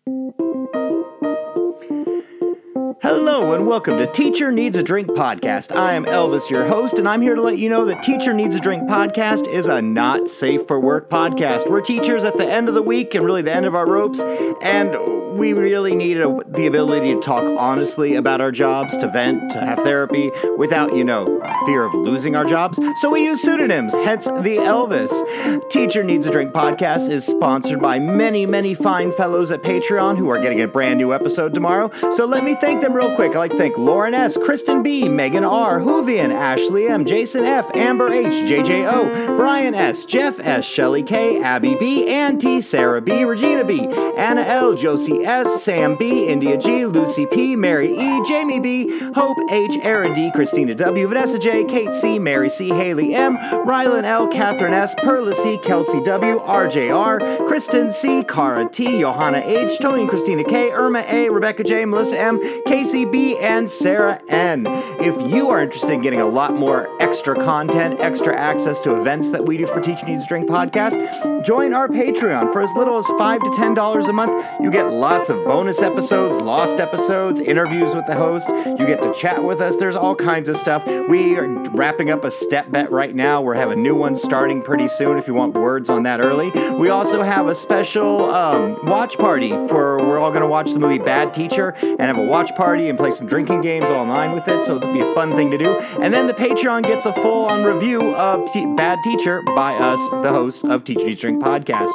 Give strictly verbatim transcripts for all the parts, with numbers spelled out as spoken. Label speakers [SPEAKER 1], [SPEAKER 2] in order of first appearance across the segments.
[SPEAKER 1] Hello and welcome to Teacher Needs a Drink Podcast. I am Elvis, your host, and I'm here to let you know that Teacher Needs a Drink Podcast is a not safe for work podcast. We're teachers at the end of the week and really the end of our ropes, and we really need a, the ability to talk honestly about our jobs, to vent, to have therapy, without, you know, fear of losing our jobs. So we use pseudonyms, hence the Elvis. Teacher Needs a Drink Podcast is sponsored by many, many fine fellows at Patreon who are getting a brand new episode tomorrow. So let me thank them real quick. I'd like to thank Lauren S., Kristen B., Megan R., Hoovian, Ashley M., Jason F., Amber H., J J O., Brian S., Jeff S., Shelly K., Abby B., Ann T., Sarah B., Regina B., Anna L., Josie S., Sam B., India G., Lucy P., Mary E., Jamie B., Hope H., Aaron D., Christina W., Vanessa J., Kate C., Mary C., Haley M., Rylan L., Catherine S., Perla C., Kelsey W., R J R., Kristen C., Cara T., Johanna H., Tony and Christina K., Irma A., Rebecca J., Melissa M., Casey B., and Sarah N. If you are interested in getting a lot more extra content, extra access to events that we do for Teacher Needs a Drink Podcast, join our Patreon. For as little as five to ten dollars a month, you get lots of bonus episodes, lost episodes, interviews with the host. You get to chat with us. There's all kinds of stuff. We are wrapping up a step bet right now. We're having a new one starting pretty soon if you want words on that early. We also have a special um, watch party for, we're all going to watch the movie Bad Teacher and have a watch party and play some drinking games online with it, so it'll be a fun thing to do. And then the Patreon gets a full-on review of Te- Bad Teacher by us, the hosts of Teacher Needs a Drink Podcast.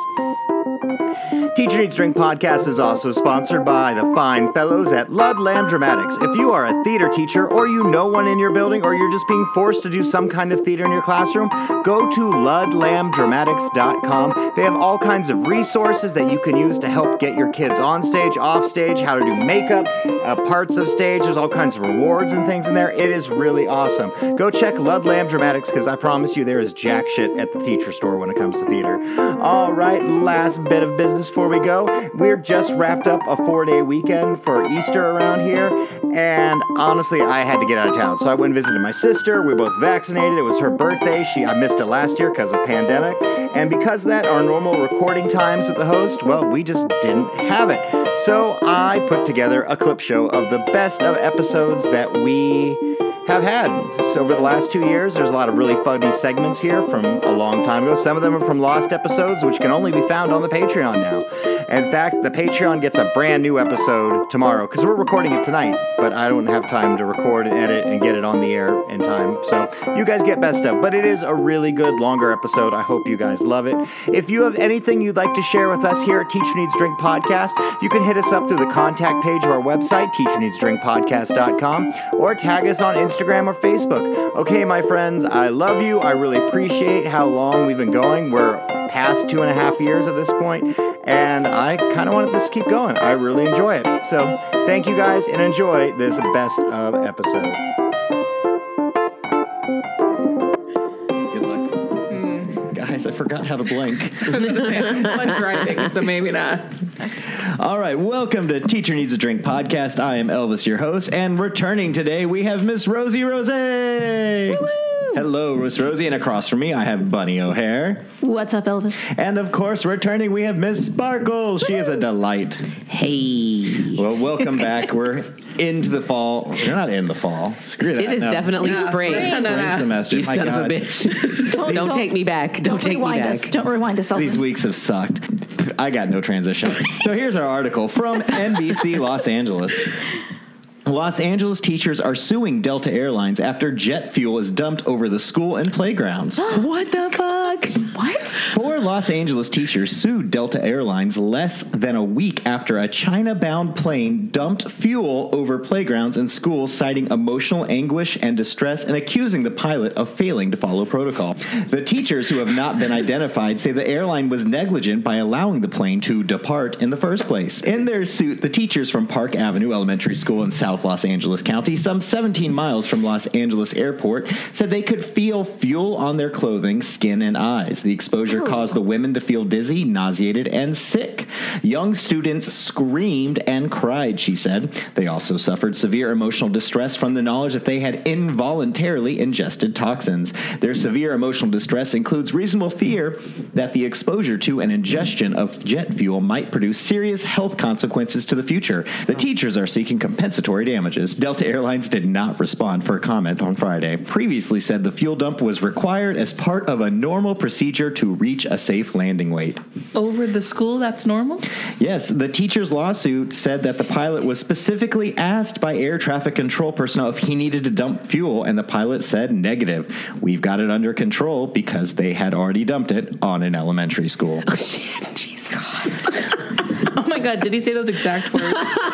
[SPEAKER 1] Teacher Needs a Drink Podcast is also sponsored by the fine fellows at Ludlam Dramatics. If you are a theater teacher, or you know one in your building, or you're just being forced to do some kind of theater in your classroom, go to ludlam dramatics dot com. They have all kinds of resources that you can use to help get your kids on stage, off stage, how to do makeup, uh, parts of stage. There's all kinds of rewards and things in there. It is really awesome. Go check Ludlam Dramatics, because I promise you there is jack shit at the teacher store when it comes to theater. All right, last bit of business before we go. We're just wrapped up a four-day weekend for Easter around here, and honestly, I had to get out of town. So I went and visited my sister. We were both vaccinated. It was her birthday. She I missed it last year because of pandemic, and because of that, our normal recording times with the host, well, we just didn't have it. So I put together a clip show of the best of episodes that we have had. So over the last two years, there's a lot of really funny segments here from a long time ago. Some of them are from lost episodes, which can only be found on the Patreon now. In fact, the Patreon gets a brand new episode tomorrow, because we're recording it tonight, but I don't have time to record and edit and get it on the air in time. So you guys get best of, but it is a really good, longer episode. I hope you guys love it. If you have anything you'd like to share with us here at Teacher Needs a Drink Podcast, you can hit us up through the contact page of our website, teacher needs drink podcast dot com, or tag us on Instagram or Facebook. Okay, my friends, I love you. I really appreciate how long we've been going. We're past two and a half years at this point, and I kind of wanted this to keep going. I really enjoy it. So thank you guys, and enjoy this best of episode. Good luck. Mm. Guys, I forgot how to blink.
[SPEAKER 2] I'm driving, so maybe not.
[SPEAKER 1] All right, welcome to Teacher Needs a Drink Podcast. I am Elvis, your host, and returning today, we have Miss Rosie Rose. Woo-woo! Hello, Miss Rosie, and across from me, I have Bunny O'Hare.
[SPEAKER 3] What's up, Elvis?
[SPEAKER 1] And of course, returning, we have Miss Sparkles. She is a delight.
[SPEAKER 2] Hey.
[SPEAKER 1] Well, welcome back. We're into the fall. We're not in the fall. Screw that.
[SPEAKER 2] It is
[SPEAKER 1] no.
[SPEAKER 2] definitely
[SPEAKER 3] No,
[SPEAKER 2] spring.
[SPEAKER 3] spring.
[SPEAKER 1] Spring
[SPEAKER 2] No, no, no.
[SPEAKER 1] semester.
[SPEAKER 2] You
[SPEAKER 1] My
[SPEAKER 2] son
[SPEAKER 1] God.
[SPEAKER 2] of a bitch. don't don't take me back. Don't,
[SPEAKER 3] Don't
[SPEAKER 2] take me
[SPEAKER 3] rewind
[SPEAKER 2] back.
[SPEAKER 3] us. Don't rewind us, Elvis.
[SPEAKER 1] These weeks have sucked. I got no transition. So here's our article from N B C Los Angeles. Los Angeles teachers are suing Delta Airlines after jet fuel is dumped over the school and playgrounds.
[SPEAKER 2] What the fuck?
[SPEAKER 3] What?
[SPEAKER 1] Four Los Angeles teachers sued Delta Airlines less than a week after a China-bound plane dumped fuel over playgrounds and schools, citing emotional anguish and distress and accusing the pilot of failing to follow protocol. The teachers, who have not been identified, say the airline was negligent by allowing the plane to depart in the first place. In their suit, the teachers from Park Avenue Elementary School in South Los Angeles County, some seventeen miles from Los Angeles Airport, said they could feel fuel on their clothing, skin, and eyes. eyes. The exposure caused the women to feel dizzy, nauseated, and sick. Young students screamed and cried, she said. They also suffered severe emotional distress from the knowledge that they had involuntarily ingested toxins. Their severe emotional distress includes reasonable fear that the exposure to an ingestion of jet fuel might produce serious health consequences to the future. The teachers are seeking compensatory damages. Delta Airlines did not respond for a comment on Friday. Previously said the fuel dump was required as part of a normal procedure to reach a safe landing weight.
[SPEAKER 2] Over the school, that's normal?
[SPEAKER 1] Yes, the teacher's lawsuit said that the pilot was specifically asked by air traffic control personnel if he needed to dump fuel, and the pilot said negative. We've got it under control because they had already dumped it on an elementary school.
[SPEAKER 2] Oh, shit. Jesus. Oh, my God. Did he say those exact words?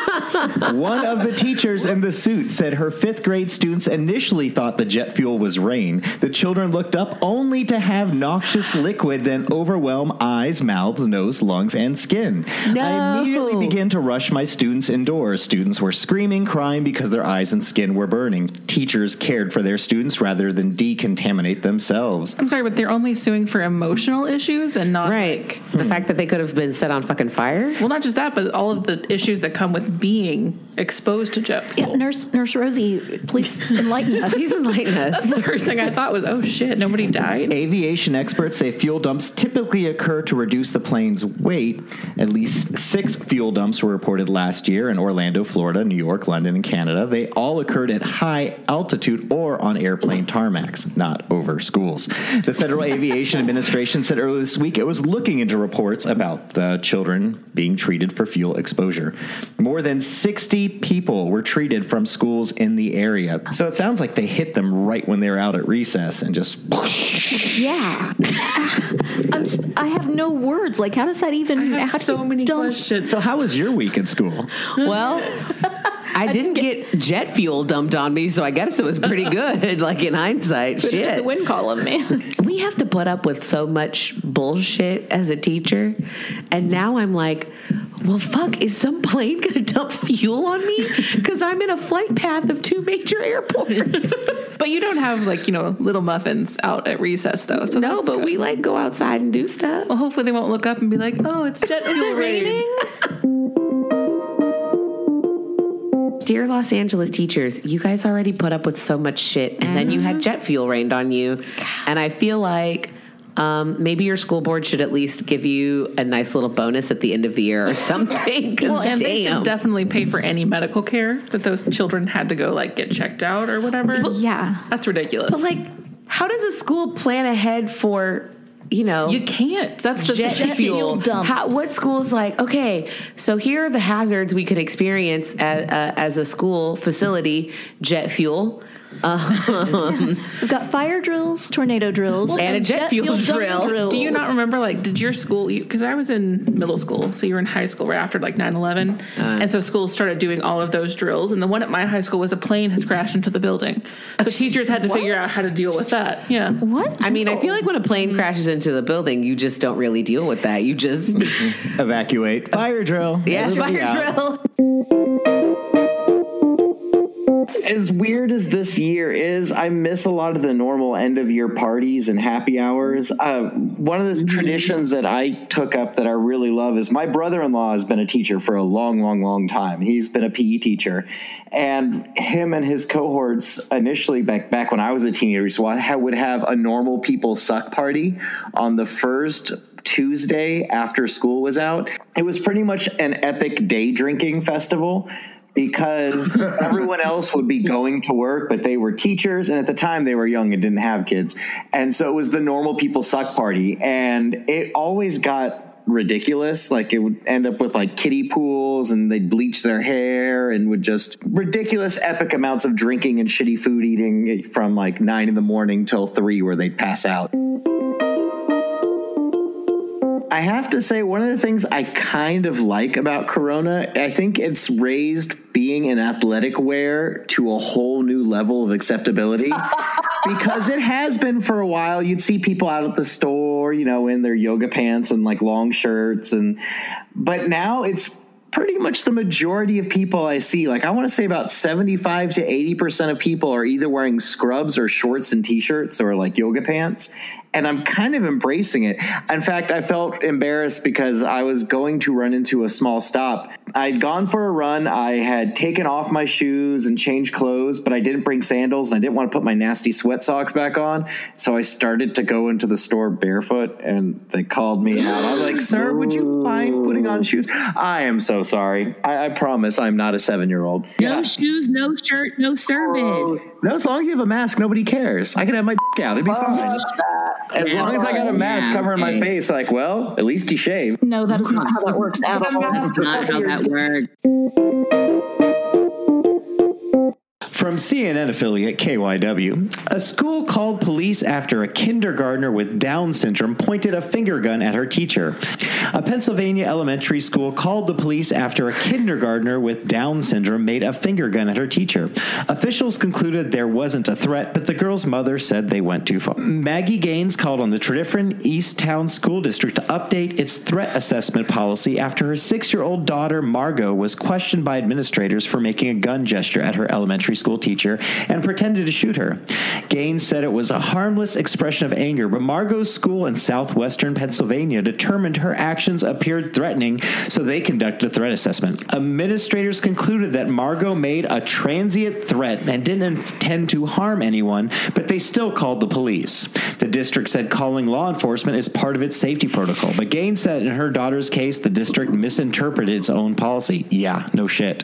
[SPEAKER 1] One of the teachers in the suit said her fifth grade students initially thought the jet fuel was rain. The children looked up only to have noxious liquid then overwhelm eyes, mouths, nose, lungs, and skin.
[SPEAKER 2] No.
[SPEAKER 1] I immediately began to rush my students indoors. Students were screaming, crying because their eyes and skin were burning. Teachers cared for their students rather than decontaminate themselves.
[SPEAKER 2] I'm sorry, but they're only suing for emotional issues and not
[SPEAKER 3] Right.
[SPEAKER 2] like...
[SPEAKER 3] The fact that they could have been set on fucking fire?
[SPEAKER 2] Well, not just that, but all of the issues that come with being exposed to jet fuel.
[SPEAKER 4] Yeah, Nurse Nurse Rosie, please enlighten us.
[SPEAKER 3] Please enlighten us.
[SPEAKER 2] That's the first thing I thought was, oh, shit, nobody died?
[SPEAKER 1] Aviation experts say fuel dumps typically occur to reduce the plane's weight. At least six fuel dumps were reported last year in Orlando, Florida, New York, London, and Canada. They all occurred at high altitude or on airplane tarmacs, not over schools. The Federal Aviation Administration said earlier this week it was looking into reports about the children being treated for fuel exposure. More than sixty people were treated from schools in the area. So it sounds like they hit them right when they were out at recess and just...
[SPEAKER 4] Yeah. I'm, s- I have no words. Like, how does that even...
[SPEAKER 2] I
[SPEAKER 4] how
[SPEAKER 2] have
[SPEAKER 4] do
[SPEAKER 2] so
[SPEAKER 4] you
[SPEAKER 2] many
[SPEAKER 4] dump-
[SPEAKER 2] questions.
[SPEAKER 1] So how was your week at school?
[SPEAKER 3] Well, I didn't get jet fuel dumped on me, so I guess it was pretty good, like in hindsight.
[SPEAKER 4] Put it in
[SPEAKER 3] Shit.
[SPEAKER 4] the win column, man.
[SPEAKER 3] We have to put up with so much bullshit as a teacher. And now I'm like, well, fuck, is some plane going to dump fuel on me? Because I'm in a flight path of two major airports.
[SPEAKER 2] But you don't have, like, you know, little muffins out at recess, though. So
[SPEAKER 3] No,
[SPEAKER 2] that's
[SPEAKER 3] but
[SPEAKER 2] good.
[SPEAKER 3] we like go outside and do stuff.
[SPEAKER 2] Well, hopefully they won't look up and be like, oh, it's jet fuel rain.
[SPEAKER 3] Dear Los Angeles teachers, you guys already put up with so much shit, and then you had jet fuel rained on you. And I feel like um, maybe your school board should at least give you a nice little bonus at the end of the year or something. 'Cause
[SPEAKER 2] Well, and they
[SPEAKER 3] damn.
[SPEAKER 2] should definitely pay for any medical care that those children had to go, like, get checked out or whatever.
[SPEAKER 4] Yeah.
[SPEAKER 2] That's ridiculous.
[SPEAKER 3] But like, how does a school plan ahead for, you know,
[SPEAKER 2] you can't. That's the
[SPEAKER 3] jet,
[SPEAKER 4] jet
[SPEAKER 3] fuel?
[SPEAKER 4] fuel dumps.
[SPEAKER 3] How, what school's like, okay, so here are the hazards we could experience as, uh, as a school facility, jet fuel. Um,
[SPEAKER 4] We've got fire drills, tornado drills,
[SPEAKER 3] and a jet fuel
[SPEAKER 4] dump
[SPEAKER 3] drill.
[SPEAKER 4] drills.
[SPEAKER 2] Do you not remember, like, did your school, because I was in middle school, so you were in high school right after, like, nine eleven,
[SPEAKER 3] Uh.
[SPEAKER 2] and so schools started doing all of those drills, and the one at my high school was a plane has crashed into the building. So teachers had to figure out how to deal with that. Yeah.
[SPEAKER 4] What?
[SPEAKER 3] I mean, I feel like when a plane crashes into the building, you just don't really deal with that. You just,
[SPEAKER 1] Evacuate. Fire drill.
[SPEAKER 3] yeah,
[SPEAKER 1] Everybody
[SPEAKER 3] fire
[SPEAKER 1] out.
[SPEAKER 3] drill.
[SPEAKER 1] As weird as this year is, I miss a lot of the normal end of year parties and happy hours. Uh, one of the traditions that I took up that I really love is my brother-in-law has been a teacher for a long, long, long time. He's been a P E teacher, and him and his cohorts initially back back when I was a teenager, so I would have a normal people suck party on the first Tuesday after school was out. It was pretty much an epic day drinking festival, because everyone else would be going to work, but they were teachers. And at the time they were young and didn't have kids. And so it was the normal people suck party. And it always got ridiculous. Like, it would end up with like kiddie pools, and they'd bleach their hair, and would just ridiculous epic amounts of drinking and shitty food eating from like nine in the morning till three, where they'd pass out. I have to say, one of the things I kind of like about Corona, I think it's raised being in athletic wear to a whole new level of acceptability. Because it has been for a while. You'd see people out at the store, you know, in their yoga pants and like long shirts. and But now it's pretty much the majority of people I see. Like, I want to say about seventy-five to eighty percent of people are either wearing scrubs or shorts and t-shirts or like yoga pants. And I'm kind of embracing it. In fact, I felt embarrassed because I was going to run into a small stop. I'd gone for a run. I had taken off my shoes and changed clothes, but I didn't bring sandals and I didn't want to put my nasty sweat socks back on. So I started to go into the store barefoot and they called me out. I was like, sir, would you mind putting on shoes? I am so sorry. I, I promise I'm not a seven-year-old.
[SPEAKER 5] No
[SPEAKER 1] Yeah.
[SPEAKER 5] shoes, no shirt, no service.
[SPEAKER 1] No, as long as you have a mask, nobody cares. I can have my dick out. It'd be fine. As long as I got a mask
[SPEAKER 5] Yeah,
[SPEAKER 1] covering my
[SPEAKER 5] okay.
[SPEAKER 1] face, like, well, at least you shaved.
[SPEAKER 4] No, that is not how that works at all.
[SPEAKER 5] That's not how that works.
[SPEAKER 1] From C N N affiliate K Y W, a school called police after a kindergartner with Down syndrome pointed a finger gun at her teacher. A Pennsylvania elementary school called the police after a kindergartner with Down syndrome made a finger gun at her teacher. Officials concluded there wasn't a threat, but the girl's mother said they went too far. Maggie Gaines called on the Tredyffrin East Town School District to update its threat assessment policy after her six-year-old daughter, Margot, was questioned by administrators for making a gun gesture at her elementary school teacher and pretended to shoot her. Gaines said it was a harmless expression of anger, but Margot's school in southwestern Pennsylvania determined her actions appeared threatening, so they conducted a threat assessment. Administrators concluded that Margot made a transient threat and didn't intend to harm anyone, but they still called the police. The district said calling law enforcement is part of its safety protocol, but Gaines said in her daughter's case, the district misinterpreted its own policy. Yeah, no shit.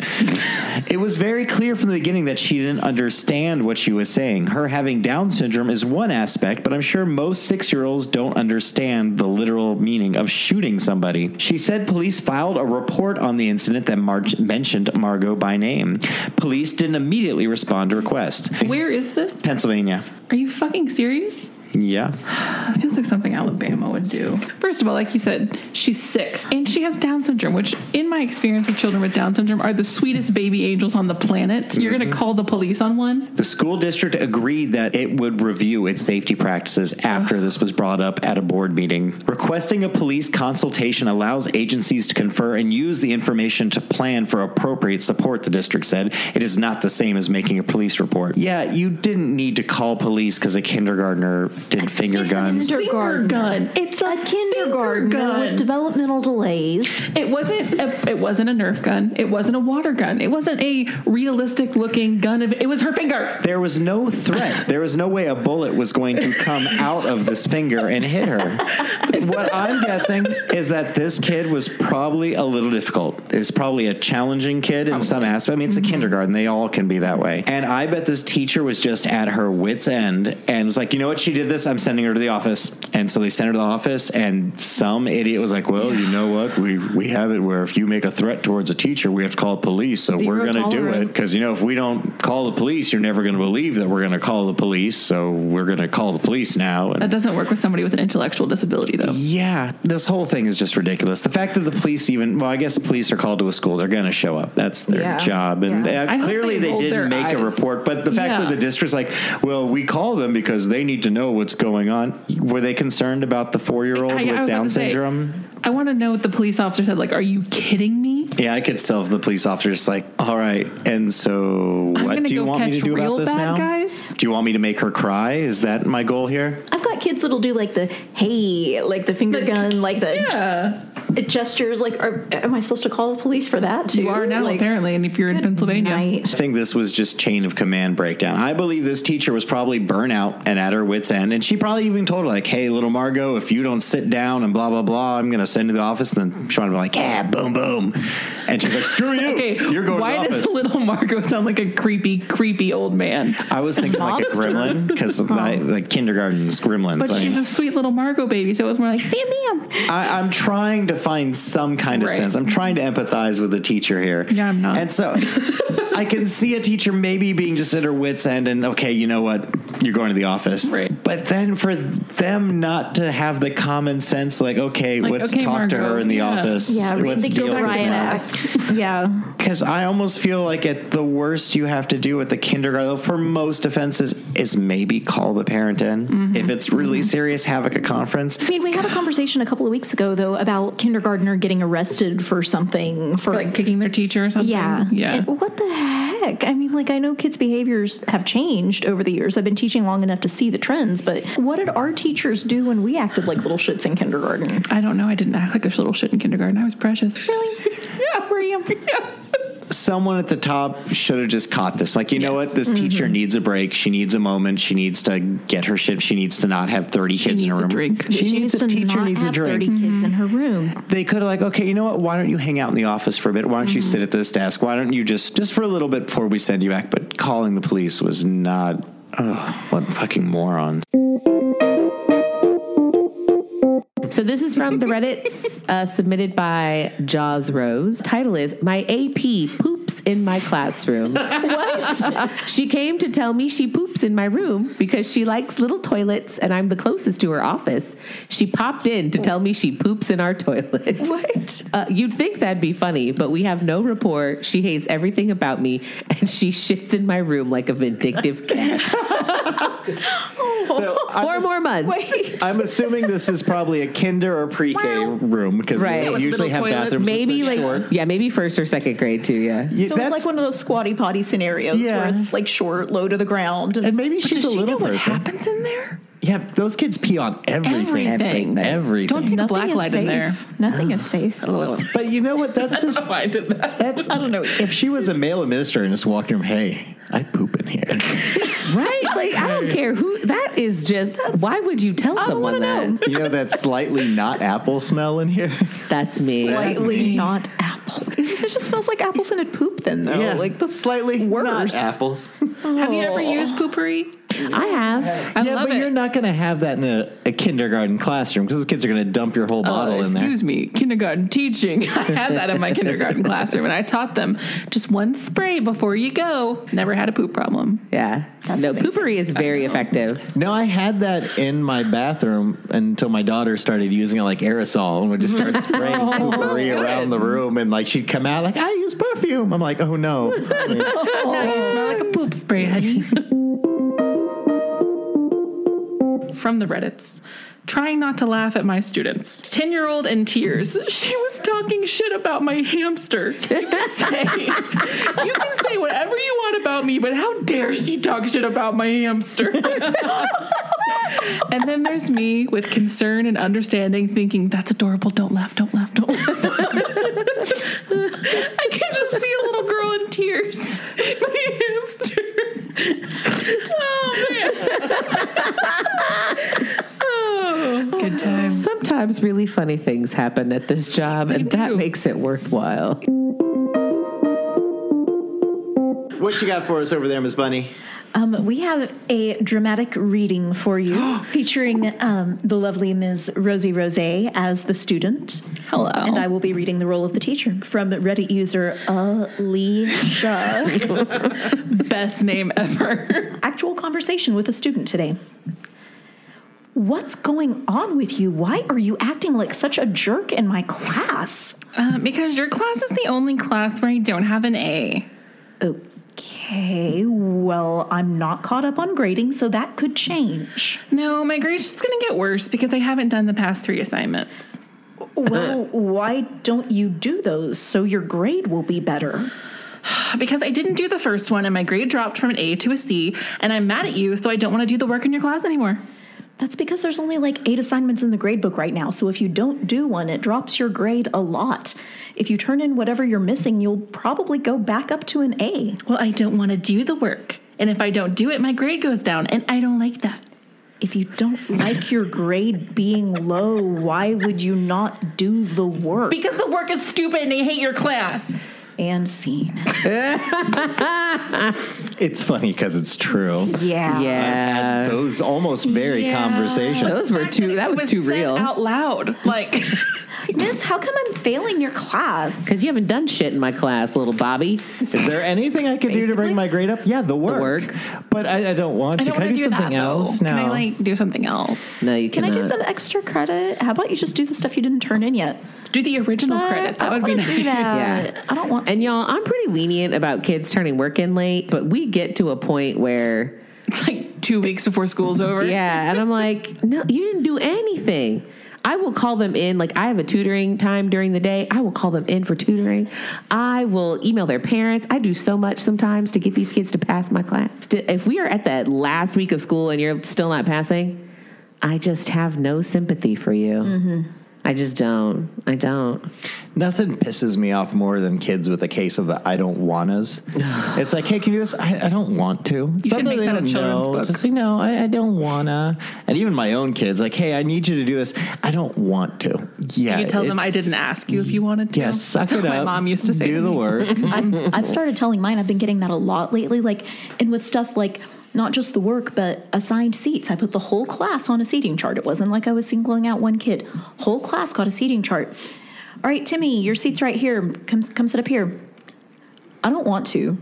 [SPEAKER 1] It was very clear from the beginning that she didn't understand what she was saying. Her having Down syndrome is one aspect, but I'm sure most six-year-olds don't understand the literal meaning of shooting somebody. She said police filed a report on the incident that Mar- mentioned Margot by name. Police didn't immediately respond to request.
[SPEAKER 2] Where is this?
[SPEAKER 1] Pennsylvania.
[SPEAKER 2] Are you fucking serious?
[SPEAKER 1] Yeah.
[SPEAKER 2] It feels like something Alabama would do. First of all, like you said, she's six and she has Down syndrome, which in my experience with children with Down syndrome are the sweetest baby angels on the planet. You're going to call the police on one?
[SPEAKER 1] The school district agreed that it would review its safety practices after this was brought up at a board meeting. Requesting a police consultation allows agencies to confer and use the information to plan for appropriate support, the district said. It is not the same as making a police report. Yeah, you didn't need to call police because a kindergartner did finger guns.
[SPEAKER 4] Kindergarten.
[SPEAKER 2] Gun. It's a,
[SPEAKER 4] A kindergarten
[SPEAKER 2] gun.
[SPEAKER 4] with developmental delays.
[SPEAKER 2] It wasn't a, it wasn't a Nerf gun. It wasn't a water gun. It wasn't a realistic looking gun. It was her finger.
[SPEAKER 1] There was no threat. There was no way a bullet was going to come out of this finger and hit her. What I'm guessing is that this kid was probably a little difficult. Is probably a challenging kid in some aspect. I mean, it's a kindergarten. They all can be that way. And I bet this teacher was just at her wit's end and was like, you know what? She did this. I'm sending her to the office. And so they sent her to the office, and some idiot was like, well, you know what? We we have it where if you make a threat towards a teacher, we have to call the police. So
[SPEAKER 4] Zero
[SPEAKER 1] we're going to do it.
[SPEAKER 4] tolerance.
[SPEAKER 1] Because, you know, if we don't call the police, you're never going to believe that we're going to call the police. So we're going to call the police now. And
[SPEAKER 2] That doesn't work with somebody with an intellectual disability, though.
[SPEAKER 1] yeah, this whole thing is just ridiculous. The fact that the police even, well, I guess police are called to a school. They're going to show up. That's their
[SPEAKER 4] Yeah.
[SPEAKER 1] job. And
[SPEAKER 4] Yeah.
[SPEAKER 1] uh,
[SPEAKER 2] I hope
[SPEAKER 1] clearly
[SPEAKER 2] they
[SPEAKER 1] they,
[SPEAKER 2] rolled their
[SPEAKER 1] didn't make a
[SPEAKER 2] eyes.
[SPEAKER 1] report. But the fact
[SPEAKER 2] Yeah.
[SPEAKER 1] that the district's like, well, we call them because they need to know what's going on. Were they concerned about the four-year-old
[SPEAKER 2] I- I was
[SPEAKER 1] with
[SPEAKER 2] about
[SPEAKER 1] Down
[SPEAKER 2] to say,
[SPEAKER 1] syndrome?
[SPEAKER 2] I want to know what the police officer said. Like, are you kidding me?
[SPEAKER 1] Yeah, I could tell if the police officer's like, all right, and so
[SPEAKER 2] I'm
[SPEAKER 1] what
[SPEAKER 2] gonna
[SPEAKER 1] do you
[SPEAKER 2] go
[SPEAKER 1] want me
[SPEAKER 2] catch
[SPEAKER 1] to do
[SPEAKER 2] real
[SPEAKER 1] about this
[SPEAKER 2] bad
[SPEAKER 1] now?
[SPEAKER 2] guys.
[SPEAKER 1] Do you want me to make her cry? Is that my goal here?
[SPEAKER 4] I've got kids that'll do like the hey, like the finger
[SPEAKER 2] Like,
[SPEAKER 4] gun, like the
[SPEAKER 2] Yeah.
[SPEAKER 4] gestures. Like, are, am I supposed to call the police for that too?
[SPEAKER 2] You are now,
[SPEAKER 4] Like,
[SPEAKER 2] apparently, and if you're in
[SPEAKER 4] good
[SPEAKER 2] Pennsylvania.
[SPEAKER 4] night.
[SPEAKER 1] I think this was just chain of command breakdown. I believe this teacher was probably burnout and at her wit's end, and she probably even told her, like, hey, little Margot, if you don't sit down and blah, blah, blah, I'm going to send you to the office. And then Sean would be like, yeah, boom, boom. And she's like, screw you.
[SPEAKER 2] Okay,
[SPEAKER 1] You're going
[SPEAKER 2] why
[SPEAKER 1] to the
[SPEAKER 2] does
[SPEAKER 1] office.
[SPEAKER 2] little Margot sound like a creepy, creepy old man?
[SPEAKER 1] I was thinking like a
[SPEAKER 4] Monster.
[SPEAKER 1] gremlin, because like kindergarten's gremlins.
[SPEAKER 2] But
[SPEAKER 1] I
[SPEAKER 2] she's
[SPEAKER 1] mean,
[SPEAKER 2] a sweet little Margot baby, so it was more like, bam, bam.
[SPEAKER 1] I, I'm trying to find some kind of
[SPEAKER 2] Right.
[SPEAKER 1] sense. I'm trying to empathize with the teacher here.
[SPEAKER 2] Yeah, I'm not.
[SPEAKER 1] And so I can see a teacher maybe being just at her wit's end and, okay, you know what? you're going to the office.
[SPEAKER 2] Right.
[SPEAKER 1] But then for them not to have the common sense, like, okay,
[SPEAKER 2] Like,
[SPEAKER 1] let's
[SPEAKER 2] okay,
[SPEAKER 1] talk to
[SPEAKER 2] Margot,
[SPEAKER 1] her in the
[SPEAKER 2] yeah.
[SPEAKER 1] office.
[SPEAKER 4] Yeah,
[SPEAKER 1] let's
[SPEAKER 4] they
[SPEAKER 1] deal
[SPEAKER 4] go
[SPEAKER 1] with
[SPEAKER 4] Ryan
[SPEAKER 1] this.
[SPEAKER 4] Act. Yeah.
[SPEAKER 1] Because I almost feel like at the worst you have to do at the kindergarten for most offenses is maybe call the parent in.
[SPEAKER 2] Mm-hmm.
[SPEAKER 1] If it's really mm-hmm. serious, have like a conference.
[SPEAKER 4] I mean, we had a conversation a couple of weeks ago, though, about kindergartner getting arrested for something. For,
[SPEAKER 2] For like kicking their teacher or something.
[SPEAKER 4] yeah.
[SPEAKER 2] Yeah.
[SPEAKER 4] And what the heck? I mean, like, I know kids' behaviors have changed over the years. I've been teaching long enough to see the trends, but what did our teachers do when we acted like little shits in kindergarten?
[SPEAKER 2] I don't know. I didn't act like a little shit in kindergarten. I was precious. Really? Yeah, were you? Yeah.
[SPEAKER 1] Someone at the top should have just caught this. Like, you know
[SPEAKER 2] Yes.
[SPEAKER 1] what? This
[SPEAKER 2] Mm-hmm.
[SPEAKER 1] teacher needs a break. She needs a moment. She needs to get her shit. She needs to not have thirty
[SPEAKER 2] She
[SPEAKER 1] kids in her
[SPEAKER 2] needs a
[SPEAKER 1] room.
[SPEAKER 2] drink.
[SPEAKER 1] She,
[SPEAKER 4] She
[SPEAKER 1] needs
[SPEAKER 4] needs
[SPEAKER 1] a
[SPEAKER 4] to
[SPEAKER 1] teacher
[SPEAKER 4] not
[SPEAKER 1] needs a
[SPEAKER 4] have
[SPEAKER 1] drink.
[SPEAKER 4] thirty kids in her room.
[SPEAKER 1] They could have like, okay, you know what? Why don't you hang out in the office for a bit? Why don't you sit at this desk? Why don't you just just for a little bit before we send you back? But calling the police was not. Ugh, what fucking morons.
[SPEAKER 3] So this is from the Reddits uh, submitted by Jaws Rose. Title is, My A P Poops in My Classroom. What? She came to tell me she poops in my room because she likes little toilets and I'm the closest to her office. She popped in to tell me she poops in our toilet.
[SPEAKER 4] What?
[SPEAKER 3] Uh, you'd think that'd be funny, but we have no rapport. She hates everything about me and she shits in my room like a vindictive cat.
[SPEAKER 1] So
[SPEAKER 3] Four more months.
[SPEAKER 4] Wait.
[SPEAKER 1] I'm assuming this is probably a kinder or pre-K room because
[SPEAKER 3] Right.
[SPEAKER 1] they
[SPEAKER 3] With
[SPEAKER 1] usually
[SPEAKER 2] little
[SPEAKER 1] have
[SPEAKER 2] toilets.
[SPEAKER 1] bathrooms.
[SPEAKER 3] Maybe
[SPEAKER 1] that are
[SPEAKER 3] like,
[SPEAKER 1] short.
[SPEAKER 3] yeah, maybe first or second grade too, yeah.
[SPEAKER 1] Yeah,
[SPEAKER 4] So it's
[SPEAKER 1] that's-
[SPEAKER 4] like one of those squatty potty scenarios
[SPEAKER 1] Yeah.
[SPEAKER 4] where it's like short, low to the ground.
[SPEAKER 1] and maybe
[SPEAKER 2] But
[SPEAKER 1] she's
[SPEAKER 2] does
[SPEAKER 1] a
[SPEAKER 2] she
[SPEAKER 1] little
[SPEAKER 2] know what
[SPEAKER 1] person.
[SPEAKER 2] happens in there?
[SPEAKER 1] Yeah, those kids pee on everything.
[SPEAKER 2] Everything.
[SPEAKER 1] Everything.
[SPEAKER 2] Don't take a
[SPEAKER 4] Nothing
[SPEAKER 2] black
[SPEAKER 4] is
[SPEAKER 2] light
[SPEAKER 4] safe.
[SPEAKER 2] in there.
[SPEAKER 4] Nothing is safe.
[SPEAKER 1] But you know what? That's just.
[SPEAKER 2] Why I did that?
[SPEAKER 1] That's, I don't know. If she was a male administrator and just walked in, hey, I poop in here.
[SPEAKER 3] Right? Like, I don't care who, that is just, why would you tell someone that?
[SPEAKER 1] You know that slightly not apple smell in here?
[SPEAKER 3] That's me.
[SPEAKER 4] Slightly
[SPEAKER 2] me.
[SPEAKER 4] not apple. It just smells like apple scented poop then, though. Like the
[SPEAKER 1] slightly
[SPEAKER 4] worse.
[SPEAKER 1] not apples.
[SPEAKER 2] Have you ever used poopery?
[SPEAKER 3] I have.
[SPEAKER 2] I
[SPEAKER 1] yeah,
[SPEAKER 2] love
[SPEAKER 1] but
[SPEAKER 2] it.
[SPEAKER 1] you're not going to have that in a, a kindergarten classroom because those kids are going to dump your whole
[SPEAKER 2] Oh,
[SPEAKER 1] bottle in there.
[SPEAKER 2] excuse me, kindergarten teaching. I had that in my kindergarten classroom, and I taught them just one spray before you go. Never had a poop problem.
[SPEAKER 3] Yeah. no,
[SPEAKER 4] amazing.
[SPEAKER 3] poopery is very effective.
[SPEAKER 1] No, I had that in my bathroom until my daughter started using it like aerosol and would just start spraying poopery around the room. And like she'd come out like, I use perfume. I'm like, oh no.
[SPEAKER 2] Now you smell like a poop spray, honey. From the Reddits. Trying not to laugh at my students. ten-year-old in tears. She was talking shit about my hamster. You can say, you can say whatever you want about me, but how dare she talk shit about my hamster? And then there's me with concern and understanding thinking, that's adorable. Don't laugh, don't laugh, don't laugh. I can just see a little girl in tears. My hamster. Oh, man. Oh, good times.
[SPEAKER 3] Sometimes really funny things happen at this job, and that
[SPEAKER 2] do.
[SPEAKER 3] makes it worthwhile.
[SPEAKER 1] What you got for us over there, Miss Bunny?
[SPEAKER 4] Um, we have a dramatic reading for you featuring um, the lovely Miz Rosie Rose as the student.
[SPEAKER 2] Hello.
[SPEAKER 4] And I will be reading the role of the teacher from Reddit user Alicia.
[SPEAKER 2] Best name ever.
[SPEAKER 4] Actual conversation with a student today. What's going on with you? Why are you acting like such a jerk in my class?
[SPEAKER 2] Uh, because your class is the only class where I don't have an A.
[SPEAKER 4] Okay, well, I'm not caught up on grading, so that could change.
[SPEAKER 2] No, my grade's just going to get worse because I haven't done the past three assignments.
[SPEAKER 4] Well, why don't you do those so your grade will be better?
[SPEAKER 2] Because I didn't do the first one and my grade dropped from an A to a C, and I'm mad at you, so I don't want to do the work in your class anymore.
[SPEAKER 4] That's because there's only like eight assignments in the grade book right now, so if you don't do one, it drops your grade a lot. If you turn in whatever you're missing, you'll probably go back up to an A.
[SPEAKER 2] Well, I don't want to do the work. And if I don't do it, my grade goes down, and I don't like that.
[SPEAKER 4] If you don't like your grade being low, why would you not do the work?
[SPEAKER 2] Because the work is stupid and I hate your class.
[SPEAKER 4] And scene.
[SPEAKER 1] It's funny because it's true.
[SPEAKER 4] Yeah.
[SPEAKER 3] Yeah.
[SPEAKER 1] Those almost very
[SPEAKER 2] Yeah.
[SPEAKER 1] conversations.
[SPEAKER 3] Those were too, that was,
[SPEAKER 2] It
[SPEAKER 3] too
[SPEAKER 2] said
[SPEAKER 3] real.
[SPEAKER 2] out loud. Like,
[SPEAKER 4] Miss, how come I'm failing your class?
[SPEAKER 3] Because you haven't done shit in my class, little Bobby.
[SPEAKER 1] Is there anything I can do to bring my grade up? Yeah, the work.
[SPEAKER 3] work.
[SPEAKER 1] But I, I don't want
[SPEAKER 2] I
[SPEAKER 1] to.
[SPEAKER 2] don't
[SPEAKER 1] Can I
[SPEAKER 2] want
[SPEAKER 1] do
[SPEAKER 2] to do
[SPEAKER 1] something
[SPEAKER 2] that,
[SPEAKER 1] else?
[SPEAKER 2] though.
[SPEAKER 1] No.
[SPEAKER 2] Can I, like, do something else?
[SPEAKER 3] No, you
[SPEAKER 4] Can
[SPEAKER 3] cannot.
[SPEAKER 4] I do some extra credit? How about you just do the stuff you didn't turn in yet?
[SPEAKER 2] Do the original
[SPEAKER 4] But
[SPEAKER 2] credit.
[SPEAKER 4] I
[SPEAKER 2] That would be
[SPEAKER 4] wanna
[SPEAKER 2] nice.
[SPEAKER 4] do that.
[SPEAKER 3] Yeah.
[SPEAKER 4] I don't want to.
[SPEAKER 3] And y'all, I'm pretty lenient about kids turning work in late, but we get to a point where,
[SPEAKER 2] It's like two weeks before school's over.
[SPEAKER 3] yeah, and I'm like, no, you didn't do anything. I will call them in. Like, I have a tutoring time during the day. I will call them in for tutoring. I will email their parents. I do so much sometimes to get these kids to pass my class. To- If we are at that last week of school and you're still not passing, I just have no sympathy for you. Mm-hmm. I just don't. I don't.
[SPEAKER 1] Nothing pisses me off more than kids with a case of the I don't wannas. It's like, hey, can you do this? I, I don't want to. It's
[SPEAKER 2] You should
[SPEAKER 1] not
[SPEAKER 2] make
[SPEAKER 1] they
[SPEAKER 2] that a
[SPEAKER 1] don't
[SPEAKER 2] children's
[SPEAKER 1] know.
[SPEAKER 2] book.
[SPEAKER 1] Just like, no, I, I don't wanna. And even my own kids, like, hey, I need you to do this. I don't want to. Yeah.
[SPEAKER 2] You tell them I
[SPEAKER 1] it's-
[SPEAKER 2] didn't ask you if you wanted to.
[SPEAKER 1] Yes, suck
[SPEAKER 2] That's
[SPEAKER 1] it
[SPEAKER 2] what
[SPEAKER 1] up.
[SPEAKER 2] my mom used to say.
[SPEAKER 1] Do
[SPEAKER 2] to
[SPEAKER 1] the
[SPEAKER 2] me.
[SPEAKER 1] work.
[SPEAKER 4] I've, I've started telling mine. I've been getting that a lot lately. Like, and with stuff like not just the work, but assigned seats. I put the whole class on a seating chart. It wasn't like I was singling out one kid. Whole class got a seating chart. All right, Timmy, your seat's right here. Come, come sit up here. I don't want to.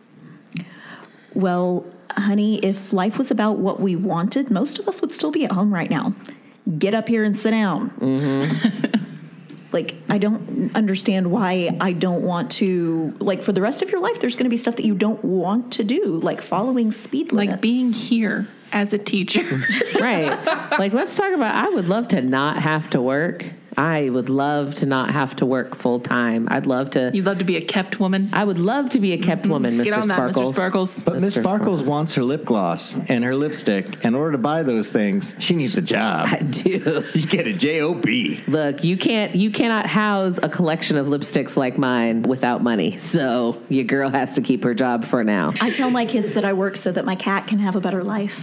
[SPEAKER 4] Well, honey, if life was about what we wanted, most of us would still be at home right now. Get up here and sit down. Mm-hmm. Like, I don't understand why I don't want to, like, for the rest of your life, there's going to be stuff that you don't want to do, like following speed limits.
[SPEAKER 2] Like being here as a teacher.
[SPEAKER 3] Right. Like, let's talk about, I would love to not have to work. I would love to not have to work full time. I'd love to.
[SPEAKER 2] You'd love to be a kept woman.
[SPEAKER 3] I would love to be a kept woman, Mister
[SPEAKER 2] Get on that,
[SPEAKER 3] Sparkles.
[SPEAKER 2] Mister Sparkles.
[SPEAKER 1] But Miss
[SPEAKER 3] Mister
[SPEAKER 1] Sparkles
[SPEAKER 3] Sparkles.
[SPEAKER 1] wants her lip gloss and her lipstick. In order to buy those things, she needs a job.
[SPEAKER 3] I do.
[SPEAKER 1] You get a J O B.
[SPEAKER 3] Look, you can't you cannot house a collection of lipsticks like mine without money. So your girl has to keep her job for now.
[SPEAKER 4] I tell my kids that I work so that my cat can have a better life.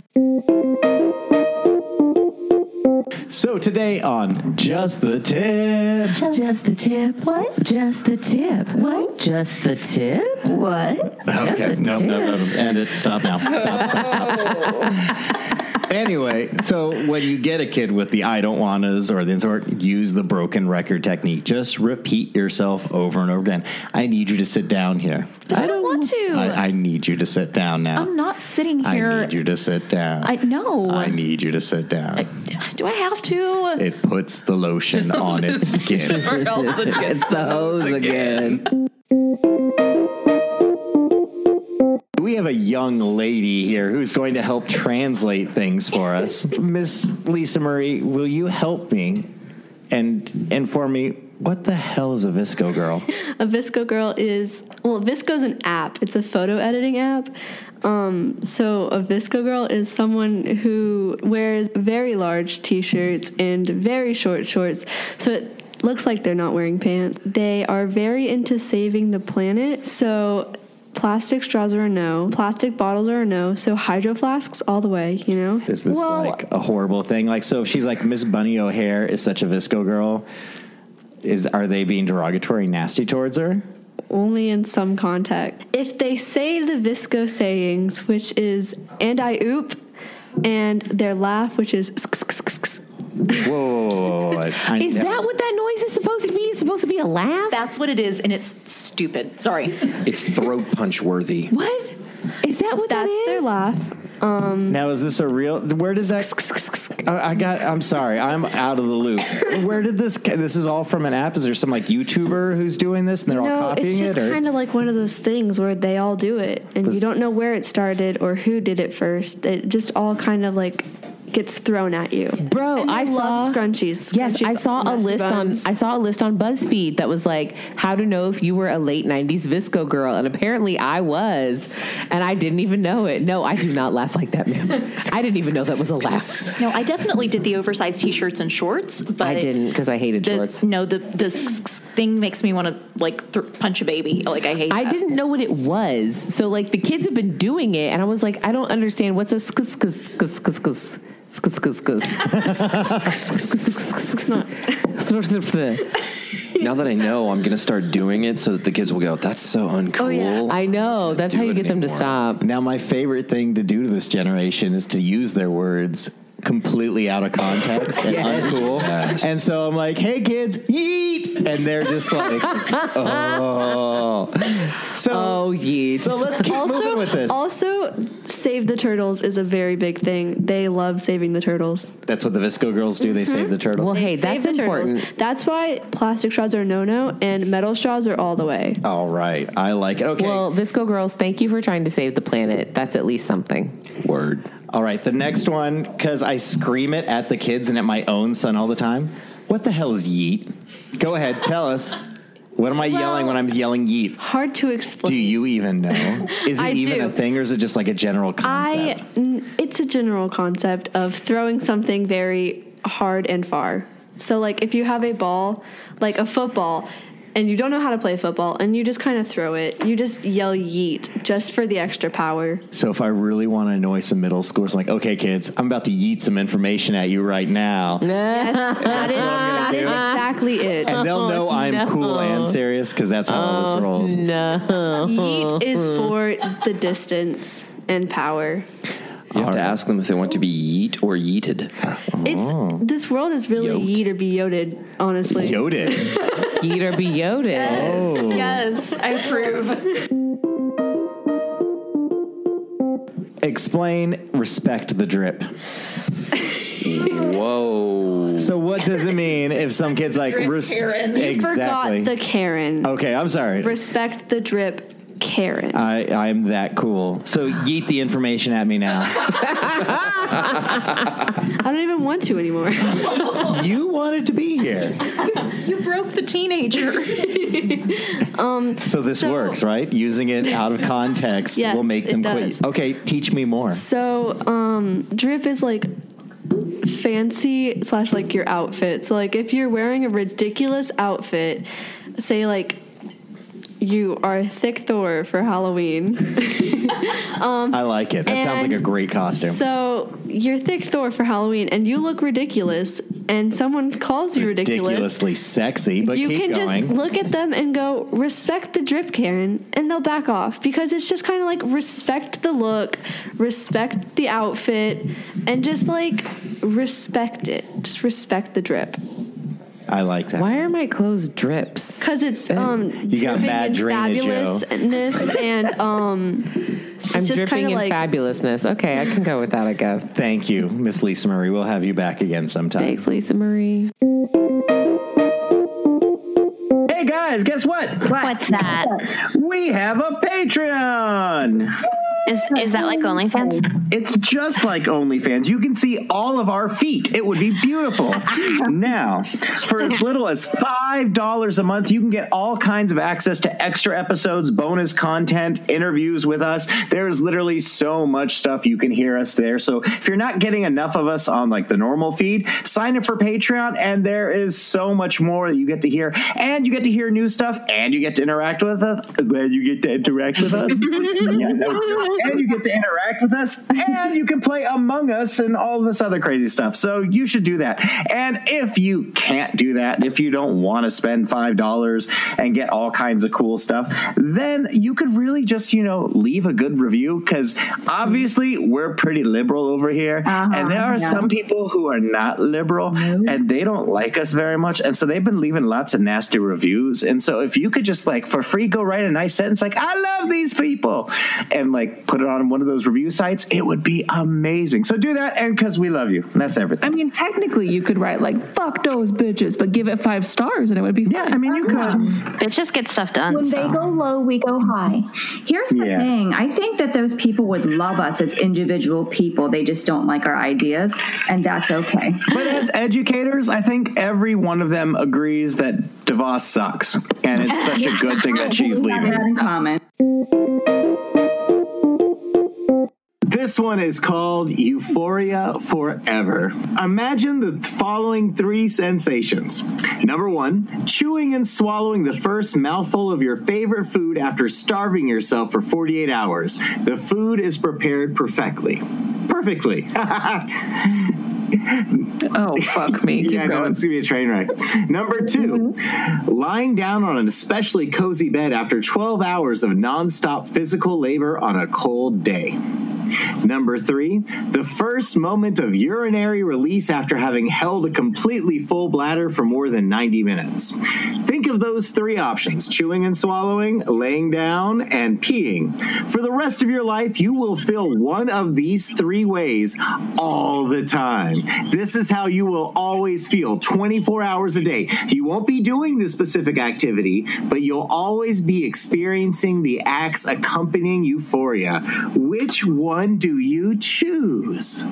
[SPEAKER 1] So today on Just the Tip.
[SPEAKER 3] Just the tip.
[SPEAKER 4] What?
[SPEAKER 3] Just the tip.
[SPEAKER 4] What?
[SPEAKER 3] Just the tip.
[SPEAKER 4] What?
[SPEAKER 3] Just
[SPEAKER 1] Okay,
[SPEAKER 3] the
[SPEAKER 1] no,
[SPEAKER 3] tip.
[SPEAKER 1] no, no, no, end it. Stop now. Stop, stop, stop. Anyway, so when you get a kid with the I don't wannas or the sort, use the broken record technique. Just repeat yourself over and over again. I need you to sit down here.
[SPEAKER 4] I don't want to.
[SPEAKER 1] I, I need you to sit down now.
[SPEAKER 4] I'm not sitting
[SPEAKER 1] I
[SPEAKER 4] here.
[SPEAKER 1] need you to sit down.
[SPEAKER 4] I know.
[SPEAKER 1] I need you to sit down.
[SPEAKER 4] Do I have to?
[SPEAKER 1] It puts the lotion on its skin.
[SPEAKER 3] It's the hose again.
[SPEAKER 1] We have a young lady here who's going to help translate things for us. Miss Lisa Murray, will you help me and inform me what the hell is a Visco girl?
[SPEAKER 6] A Visco girl is, well, Visco's an app. It's a photo editing app. Um, so a Visco girl is someone who wears very large t-shirts and very short shorts. So it looks like they're not wearing pants. They are very into saving the planet. So plastic straws are a no. Plastic bottles are a no. So hydro flasks all the way, you know?
[SPEAKER 1] Is this
[SPEAKER 4] Well-
[SPEAKER 1] like a horrible thing? Like, so if she's like Miss Bunny O'Hare is such a Visco girl, is are they being derogatory, nasty towards her?
[SPEAKER 6] Only in some context. If they say the Visco sayings, which is, and I oop, and their laugh, which is,
[SPEAKER 1] Whoa, whoa, whoa, whoa. I,
[SPEAKER 3] Is that what that noise is supposed to be? It's supposed to be a laugh?
[SPEAKER 4] That's what it is, and it's stupid. Sorry.
[SPEAKER 7] It's throat punch worthy.
[SPEAKER 3] What? Is that what
[SPEAKER 6] that's
[SPEAKER 3] that is?
[SPEAKER 6] their laugh.
[SPEAKER 1] Now, is this a real? Where does that? I I got. I'm sorry. I'm out of the loop. Where did this? This is all from an app. Is there some like YouTuber who's doing this and they're all
[SPEAKER 6] No,
[SPEAKER 1] copying
[SPEAKER 6] it's just
[SPEAKER 1] it? Or?
[SPEAKER 6] kind of like one of those things where they all do it, and
[SPEAKER 1] Was-
[SPEAKER 6] you don't know where it started or who did it first. It just all kind of like gets thrown at you.
[SPEAKER 3] Bro,
[SPEAKER 6] And they
[SPEAKER 3] I saw
[SPEAKER 6] love scrunchies.
[SPEAKER 3] Yes,
[SPEAKER 6] Scrunchies,
[SPEAKER 3] I saw a
[SPEAKER 6] messy
[SPEAKER 3] list
[SPEAKER 6] buns.
[SPEAKER 3] on I saw a list on BuzzFeed that was like how to know if you were a late nineties Visco girl, and apparently I was, and I didn't even know it. No, I do not laugh like that, ma'am. I didn't even know that was a laugh.
[SPEAKER 4] No, I definitely did the oversized T-shirts and shorts, but
[SPEAKER 3] I didn't because I hated
[SPEAKER 4] The,
[SPEAKER 3] shorts.
[SPEAKER 4] no, the this thing makes me want to like th- punch a baby. Like I hate.
[SPEAKER 3] I
[SPEAKER 4] that.
[SPEAKER 3] didn't know what it was. So like the kids have been doing it, and I was like, I don't understand what's a skis skis skis skis skis.
[SPEAKER 7] Now that I know, I'm going to start doing it so that the kids will go, that's so uncool.
[SPEAKER 6] yeah.
[SPEAKER 3] I know. That's
[SPEAKER 7] Do
[SPEAKER 3] how you
[SPEAKER 7] it
[SPEAKER 3] get them to
[SPEAKER 7] anymore.
[SPEAKER 3] stop.
[SPEAKER 1] Now, my favorite thing to do to this generation is to use their words completely out of context and uncool.
[SPEAKER 7] Yes.
[SPEAKER 1] And so I'm like, hey kids, yeet! And they're just like, oh. So,
[SPEAKER 3] Oh, yeet.
[SPEAKER 1] so let's keep moving
[SPEAKER 6] Also,
[SPEAKER 1] with this.
[SPEAKER 6] also, save the turtles is a very big thing. They love saving the turtles.
[SPEAKER 1] That's what the Visco girls do. They save the turtle.
[SPEAKER 3] Well, hey,
[SPEAKER 6] Save
[SPEAKER 3] that's
[SPEAKER 6] the turtles.
[SPEAKER 3] important.
[SPEAKER 6] That's why plastic straws are no-no and metal straws are all the way.
[SPEAKER 1] All right. I like it. Okay.
[SPEAKER 3] Well, Visco girls, thank you for trying to save the planet. That's at least something.
[SPEAKER 7] Word.
[SPEAKER 1] All right. The next one, because I scream it at the kids and at my own son all the time. What the hell is yeet? Go ahead. Tell us. What am I
[SPEAKER 6] Well,
[SPEAKER 1] yelling when I'm yelling yeet?
[SPEAKER 6] Hard to explain.
[SPEAKER 1] Do you even know? Is it
[SPEAKER 6] I
[SPEAKER 1] even
[SPEAKER 6] do.
[SPEAKER 1] a thing, or is it just like a general concept?
[SPEAKER 6] I, n- it's a general concept of throwing something very hard and far. So, like, if you have a ball, like a football, and you don't know how to play football, and you just kind of throw it, you just yell yeet just for the extra power.
[SPEAKER 1] So if I really want to annoy some middle schoolers, like, okay, kids, I'm about to yeet some information at you right now.
[SPEAKER 6] Yes, that is, that is exactly it.
[SPEAKER 1] And they'll know I'm
[SPEAKER 3] no.
[SPEAKER 1] cool and serious because that's how all this rolls.
[SPEAKER 3] No.
[SPEAKER 6] Yeet is for the distance and power.
[SPEAKER 7] You have to ask them if they want to be yeet or yeeted.
[SPEAKER 6] It's this world is really
[SPEAKER 7] Yoked.
[SPEAKER 6] yeet or be yoted, honestly.
[SPEAKER 1] Yoted.
[SPEAKER 3] Yeet or be yoted.
[SPEAKER 1] Oh.
[SPEAKER 4] Yes, I approve.
[SPEAKER 1] Explain respect the drip.
[SPEAKER 7] Whoa.
[SPEAKER 1] So what does it mean if some kid's like res-
[SPEAKER 4] Karen. You
[SPEAKER 6] You
[SPEAKER 1] exactly?
[SPEAKER 6] forgot the Karen.
[SPEAKER 1] Okay, I'm sorry.
[SPEAKER 6] Respect the drip, Karen.
[SPEAKER 1] I I'm that cool. So yeet the information at me now.
[SPEAKER 6] I don't even want to anymore.
[SPEAKER 1] You wanted to be here,
[SPEAKER 4] You broke the teenager.
[SPEAKER 1] so this
[SPEAKER 6] So-
[SPEAKER 1] works, right? Using it out of context
[SPEAKER 6] Yes,
[SPEAKER 1] will make
[SPEAKER 6] it
[SPEAKER 1] them
[SPEAKER 6] does.
[SPEAKER 1] quit. Okay, teach me more.
[SPEAKER 6] So, um, drip is like fancy slash like your outfit. So, like, if you're wearing a ridiculous outfit, say like you are Thick Thor for Halloween.
[SPEAKER 1] I like it. That sounds like a
[SPEAKER 6] and
[SPEAKER 1] great costume.
[SPEAKER 6] So you're Thick Thor for Halloween, and you look ridiculous, and someone calls you ridiculous.
[SPEAKER 1] Ridiculously sexy, but
[SPEAKER 6] You
[SPEAKER 1] keep
[SPEAKER 6] can
[SPEAKER 1] going.
[SPEAKER 6] just look at them and go, respect the drip, Karen, and they'll back off because it's just kind of like respect the look, respect the outfit, and just like respect it. Just respect the drip.
[SPEAKER 1] I like that.
[SPEAKER 3] Why are my clothes drips?
[SPEAKER 6] Because it's um,
[SPEAKER 1] You got
[SPEAKER 6] dripping
[SPEAKER 1] mad
[SPEAKER 6] in
[SPEAKER 1] drainage, yo.
[SPEAKER 6] fabulousness and um, it's
[SPEAKER 3] I'm
[SPEAKER 6] just
[SPEAKER 3] dripping
[SPEAKER 6] kinda
[SPEAKER 3] in
[SPEAKER 6] like,
[SPEAKER 3] fabulousness. Okay, I can go with that, I guess.
[SPEAKER 1] Thank you, Miss Lisa Marie. We'll have you back again sometime.
[SPEAKER 3] Thanks, Lisa Marie.
[SPEAKER 1] Hey guys, guess what?
[SPEAKER 8] What's that?
[SPEAKER 1] We have a Patreon.
[SPEAKER 8] Is is that like OnlyFans?
[SPEAKER 1] It's just like OnlyFans. You can see all of our feet. It would be beautiful. Now, for as little as five dollars a month, you can get all kinds of access to extra episodes, bonus content, interviews with us. There's literally so much stuff you can hear us there. So if you're not getting enough of us on like the normal feed, sign up for Patreon, and there is so much more that you get to hear. And you get to hear new stuff, and you get to interact with us. I'm glad you get to interact with us. Yeah, no, and you get to interact with us, and you can play Among Us and all this other crazy stuff. So you should do that. And if you can't do that, if you don't want to spend five dollars and get all kinds of cool stuff, then you could really just, you know, leave a good review, because obviously we're pretty liberal over here.
[SPEAKER 8] Uh-huh,
[SPEAKER 1] and there are
[SPEAKER 8] yeah.
[SPEAKER 1] some people who are not liberal, and they don't like us very much. And so they've been leaving lots of nasty reviews. And so if you could just like for free go write a nice sentence like, I love these people, and like put it on one of those review sites, it would be amazing. So do that, and because we love you. And that's everything.
[SPEAKER 2] I mean, technically, you could write like "fuck those bitches," but give it five stars, and it would be fine.
[SPEAKER 1] Yeah, I mean, you could.
[SPEAKER 8] Bitches get stuff done.
[SPEAKER 9] When
[SPEAKER 8] so.
[SPEAKER 9] they go low, we go high. Here's the
[SPEAKER 1] Yeah.
[SPEAKER 9] thing. I think that those people would love us as individual people. They just don't like our ideas, and that's okay.
[SPEAKER 1] But as educators, I think every one of them agrees that DeVos sucks. And it's such a good thing that she's
[SPEAKER 9] We have
[SPEAKER 1] leaving.
[SPEAKER 9] that in common.
[SPEAKER 1] This one is called Euphoria Forever. Imagine the following three sensations. Number one, chewing and swallowing the first mouthful of your favorite food after starving yourself for forty-eight hours. The food is prepared perfectly. Perfectly.
[SPEAKER 2] Oh, fuck me. Keep
[SPEAKER 1] yeah, no,
[SPEAKER 2] going.
[SPEAKER 1] it's gonna be a train wreck. Number two, lying down on an especially cozy bed after twelve hours of nonstop physical labor on a cold day. Number three, the first moment of urinary release after having held a completely full bladder for more than ninety minutes. Think of those three options: chewing and swallowing, laying down, and peeing. For the rest of your life, you will feel one of these three ways all the time. This is how you will always feel twenty-four hours a day. You won't be doing the specific activity, but you'll always be experiencing the acts accompanying euphoria. Which one do you choose?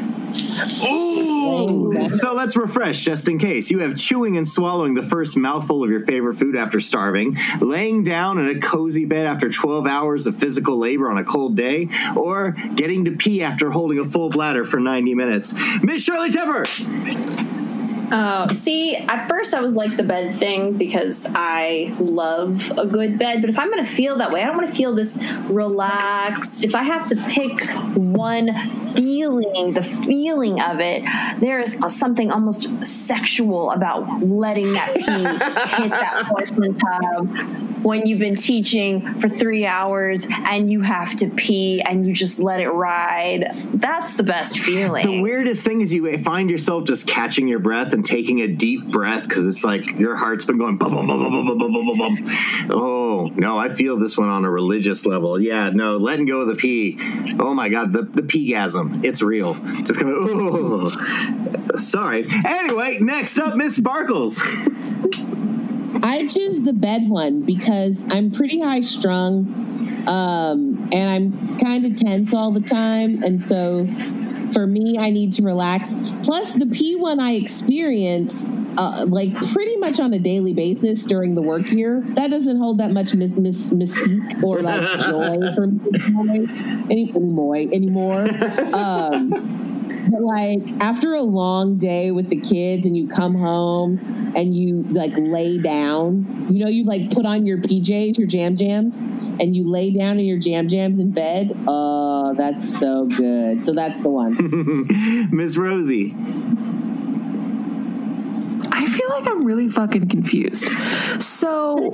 [SPEAKER 1] Ooh! So let's refresh just in case. You have chewing and swallowing the first mouthful of your favorite food after starving, laying down in a cozy bed after twelve hours of physical labor on a cold day, or getting to pee after holding a full bladder for ninety minutes. Miss Shirley Tepper!
[SPEAKER 10] Uh, see, at first I was like the bed thing because I love a good bed. But if I'm going to feel that way, I don't want to feel this relaxed. If I have to pick one feeling, the feeling of it, there is something almost sexual about letting that pee hit that porcelain tub when you've been teaching for three hours and you have to pee and you just let it ride. That's the best feeling.
[SPEAKER 1] The weirdest thing is you find yourself just catching your breath and taking a deep breath because it's like your heart's been going bum, bum, bum, bum, bum, bum, bum, bum. Oh, no, I feel this one on a religious level. Yeah, no, letting go of the pee. Oh, my God, the, the pee-gasm. It's real. Just kind of, oh. Sorry. Anyway, next up, Miss Sparkles.
[SPEAKER 11] I choose the bed one because I'm pretty high strung um, and I'm kind of tense all the time. And so for me, I need to relax. Plus, the pee one I experience uh, like pretty much on a daily basis during the work year. That doesn't hold that much mis- mis- mystique or like joy for me any- anymore. anymore. Um, But like after a long day with the kids and you come home and you like lay down, you know, you like put on your P Js, your jam jams, and you lay down in your jam jams in bed. Oh, that's so good. So that's the one.
[SPEAKER 1] Miss Rosie.
[SPEAKER 2] I feel like I'm really fucking confused. So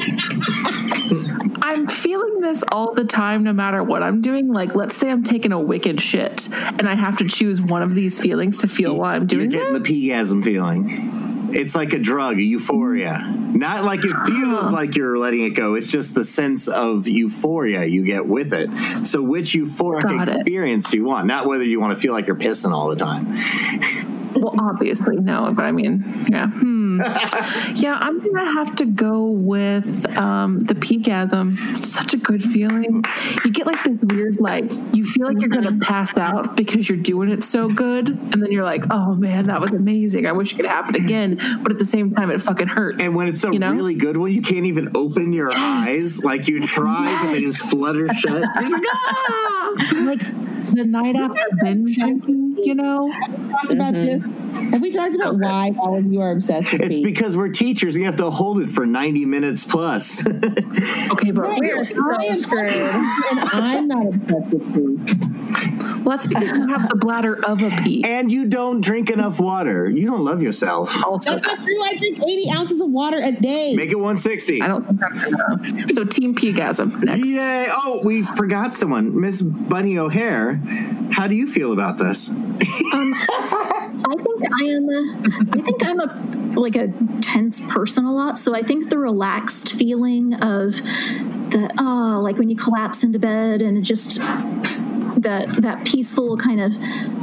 [SPEAKER 2] I'm feeling this all the time, no matter what I'm doing. Like, let's say I'm taking a wicked shit and I have to choose one of these feelings to feel while I'm doing it.
[SPEAKER 1] You're getting
[SPEAKER 2] it.
[SPEAKER 1] the pee-gasm feeling. It's like a drug, a euphoria. Not like it feels like you're letting it go. It's just the sense of euphoria you get with it. So which euphoric
[SPEAKER 2] Got it.
[SPEAKER 1] experience do you want? Not whether you want to feel like you're pissing all the time.
[SPEAKER 2] Well, obviously no, but I mean, yeah. Hmm. Yeah, I'm going to have to go with um, the pee-gasm. It's such a good feeling. You get like this weird, like, you feel like you're going to pass out because you're doing it so good. And then you're like, oh man, that was amazing. I wish it could happen again. But at the same time, it fucking hurts.
[SPEAKER 1] And when it's a
[SPEAKER 2] you know?
[SPEAKER 1] really good one, you can't even open your
[SPEAKER 2] Yes.
[SPEAKER 1] eyes. Like you try,
[SPEAKER 2] Yes.
[SPEAKER 1] but they just flutter shut. You're just like, ah!
[SPEAKER 2] Like the night after binge drinking, you know?
[SPEAKER 11] Have we talked about this? Have we talked about why all of you are obsessed with
[SPEAKER 1] It's
[SPEAKER 11] pee?
[SPEAKER 1] because we're teachers. You have to hold it for ninety minutes plus.
[SPEAKER 2] Okay, but
[SPEAKER 11] Right.
[SPEAKER 2] we're
[SPEAKER 11] I am screwed. And I'm not obsessed with pee.
[SPEAKER 2] Well, that's because you have the bladder of a pee.
[SPEAKER 1] And you don't drink enough water. You don't love yourself.
[SPEAKER 2] Also,
[SPEAKER 11] That's not true. I drink eighty ounces of water a day.
[SPEAKER 1] Make it one sixty.
[SPEAKER 2] I don't think that's enough. So Team Pee-gasm next.
[SPEAKER 1] Yay. Oh, we forgot someone. Miss Bunny O'Hare, how do you feel about this?
[SPEAKER 4] Um, I think I am. A, I think I'm a like a tense person a lot. So I think the relaxed feeling of the oh, like when you collapse into bed and just that that peaceful kind of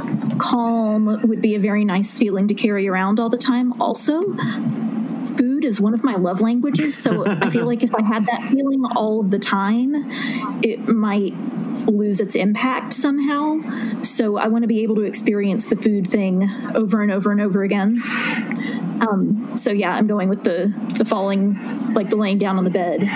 [SPEAKER 4] calm would be a very nice feeling to carry around all the time. Also, food is one of my love languages, so I feel like if I had that feeling all of the time, it might lose its impact somehow. So I want to be able to experience the food thing over and over and over again. Um, so yeah, I'm going with the the falling, like the laying down on the bed,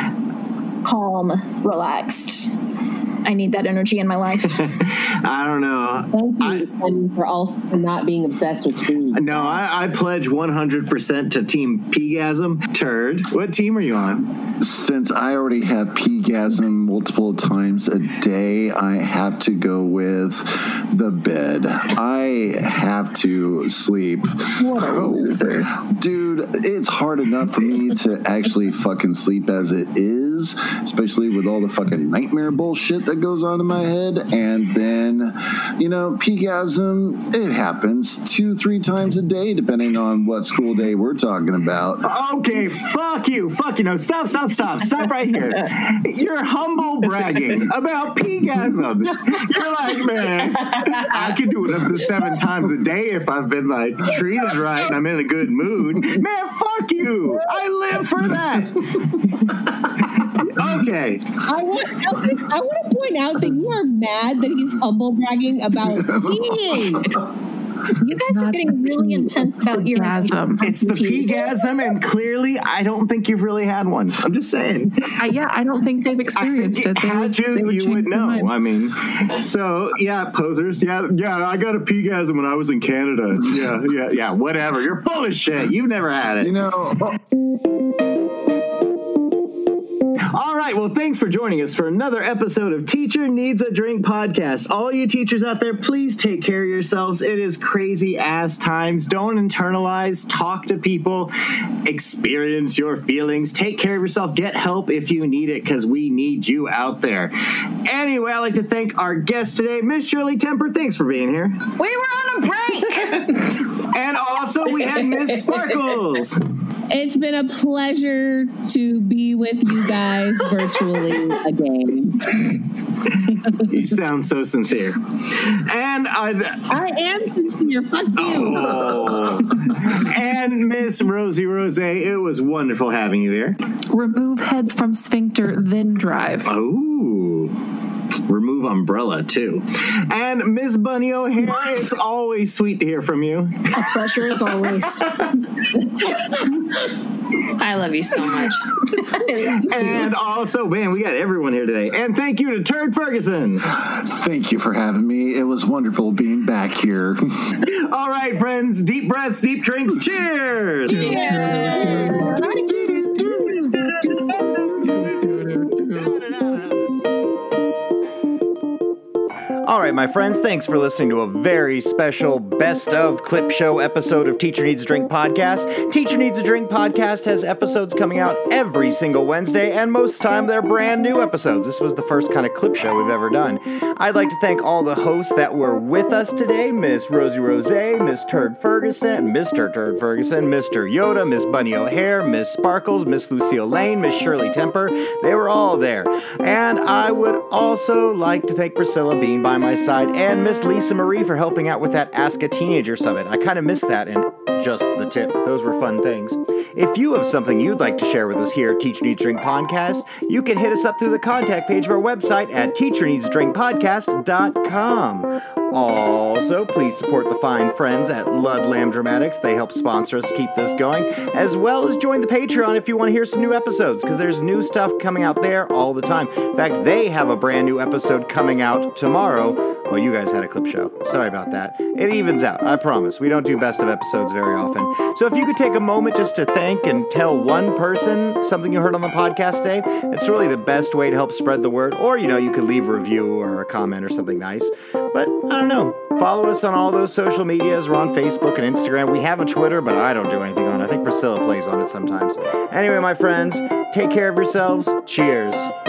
[SPEAKER 4] calm, relaxed. I need that energy in my life.
[SPEAKER 1] I don't know.
[SPEAKER 11] Thank you I, for also not being obsessed with food.
[SPEAKER 1] No, I, I pledge one hundred percent to Team Pee-gasm. Turd, what team are you on?
[SPEAKER 12] Since I already have Pee-gasm multiple times a day, I have to go with the bed. I have to sleep.
[SPEAKER 11] What a loser.
[SPEAKER 12] Dude, it's hard enough for me to actually fucking sleep as it is. is, especially with all the fucking nightmare bullshit that goes on in my head. And then, you know, pegasm, it happens two, three times a day, depending on what school day we're talking about.
[SPEAKER 1] Okay, fuck you. Fuck you. No, stop, stop, stop. Stop right here. You're humble bragging about pegasms. You're like, man, I can do it up to seven times a day if I've been, like, treated right and I'm in a good mood. Man, fuck you. I live for that. Okay.
[SPEAKER 11] I want, Elvis, I want to point out that you are mad that he's humble bragging about peeing.
[SPEAKER 4] You guys are getting really intense out here.
[SPEAKER 1] It's the pegasm, and clearly, I don't think you've really had one. I'm just saying.
[SPEAKER 2] I, yeah, I don't think they've experienced
[SPEAKER 1] I think
[SPEAKER 2] it. They
[SPEAKER 1] had
[SPEAKER 2] would,
[SPEAKER 1] you,
[SPEAKER 2] they would
[SPEAKER 1] you
[SPEAKER 2] change
[SPEAKER 1] would
[SPEAKER 2] their
[SPEAKER 1] know.
[SPEAKER 2] mind.
[SPEAKER 1] I mean, so yeah, posers. Yeah, yeah. I got a pegasm when I was in Canada. Yeah, yeah, yeah. Whatever. You're full of shit. You've never had it.
[SPEAKER 12] You know.
[SPEAKER 1] All right, well, thanks for joining us for another episode of Teacher Needs a Drink podcast. All you teachers out there, please take care of yourselves. It is crazy ass times. Don't internalize, talk to people, experience your feelings, take care of yourself, get help if you need it, because we need you out there. Anyway, I'd like to thank our guest today, Miss Shirley Temper. Thanks for being here.
[SPEAKER 10] We were on a break.
[SPEAKER 1] And also, we had Miss Sparkles.
[SPEAKER 11] It's been a pleasure to be with you guys virtually again.
[SPEAKER 1] You sound so sincere. And I,
[SPEAKER 11] I am sincere. Fuck you.
[SPEAKER 1] Oh. And Miss Rosie Rose, it was wonderful having you here.
[SPEAKER 2] Remove head from sphincter, then drive.
[SPEAKER 1] Oh. Remove umbrella, too. And Miss Bunny O'Hare, it's always sweet to hear from you.
[SPEAKER 4] A pleasure as always.
[SPEAKER 10] I love you so much.
[SPEAKER 1] And also, man, we got everyone here today. And thank you to Turd Ferguson.
[SPEAKER 12] Thank you for having me. It was wonderful being back here.
[SPEAKER 1] All right, friends. Deep breaths, deep drinks. Cheers.
[SPEAKER 10] Cheers.
[SPEAKER 1] All right, my friends, thanks for listening to a very special Best of Clip Show episode of Teacher Needs a Drink podcast. Teacher Needs a Drink podcast has episodes coming out every single Wednesday, and most of the time they're brand new episodes. This was the first kind of clip show we've ever done. I'd like to thank all the hosts that were with us today, Miss Rosie Rose, Miss Turd Ferguson, Mister Turd Ferguson, Mister Yoda, Miss Bunny O'Hare, Miss Sparkles, Miss Lucille Lane, Miss Shirley Temper. They were all there. And I would also like to thank Priscilla Bean by my side and Miss Lisa Marie for helping out with that Ask a Teenager Summit. I kind of missed that and just the tip. Those were fun things. If you have something you'd like to share with us here at Teacher Needs a Drink Podcast, you can hit us up through the contact page of our website at teacher needs a drink podcast dot com. Also, please support the fine friends at Ludlam Dramatics. They help sponsor us, keep this going, as well as join the Patreon if you want to hear some new episodes, because there's new stuff coming out there all the time. In fact, they have a brand new episode coming out tomorrow. Well, you guys had a clip show. Sorry about that. It evens out, I promise. We don't do best of episodes very often. So if you could take a moment just to thank and tell one person something you heard on the podcast today, it's really the best way to help spread the word. Or, you know, you could leave a review or a comment or something nice. But I don't know. Follow us on all those social medias. We're on Facebook and Instagram. We have a Twitter, but I don't do anything on it. I think Priscilla plays on it sometimes. Anyway, my friends, take care of yourselves. Cheers.